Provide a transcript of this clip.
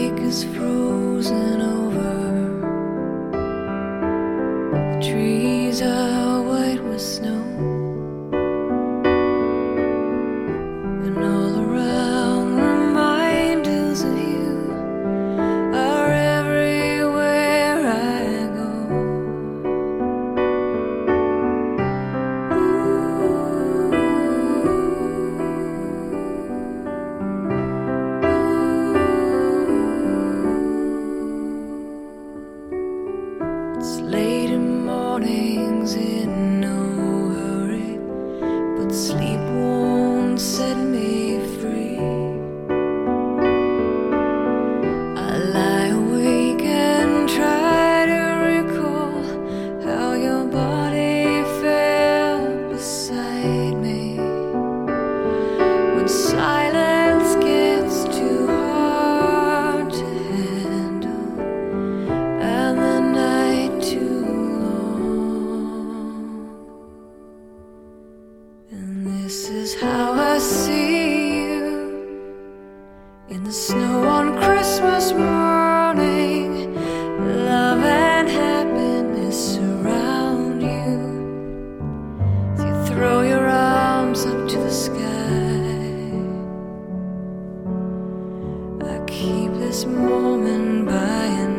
lake is frozen over. The trees are white with snow, and all around reminders of you are everywhere I go. It's late in mornings in no hurry, but sleep won't set me free. I lie awake and try to recall how your body felt beside me. When silence gets too hard to handle and the night too long, and this is how I see you in the snow on Christmas morning. Love and happiness surround you as you throw your arms up to the sky. I keep this moment by and